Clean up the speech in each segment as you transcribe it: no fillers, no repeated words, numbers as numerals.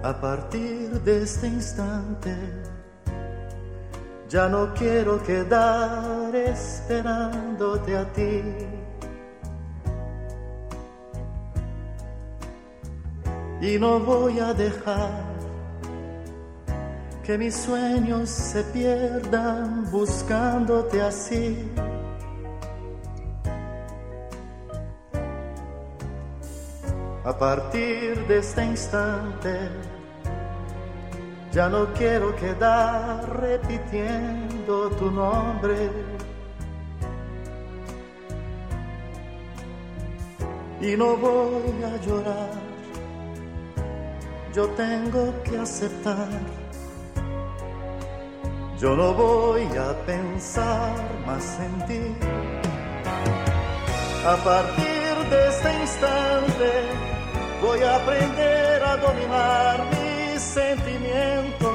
A partir de este instante ya no quiero quedar esperándote a ti. Y no voy a dejar que mis sueños se pierdan buscándote así. A partir de este instante ya no quiero quedar repitiendo tu nombre. Y no voy a llorar, yo tengo que aceptar. Yo no voy a pensar más en ti. A partir de este instante voy a aprender a dominar mis sentimientos.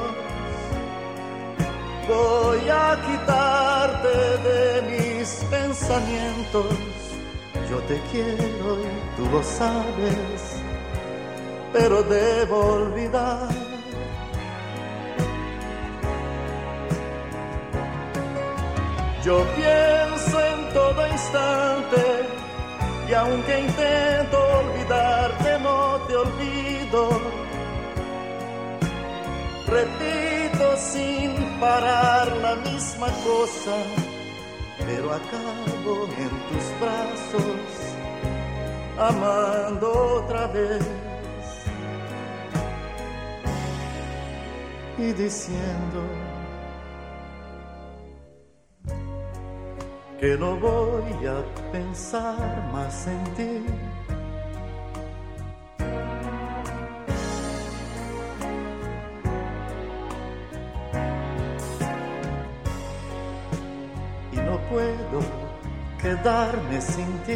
Voy a quitarte de mis pensamientos. Yo te quiero y tú lo sabes, pero debo olvidar. Yo pienso en todo instante y aunque intento olvidarte no te olvido. Repito sin parar la misma cosa, pero acabo en tus brazos amando otra vez y diciendo que no voy a pensar más en ti. Y no puedo quedarme sin ti.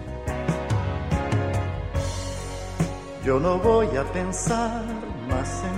Yo no voy a pensar más en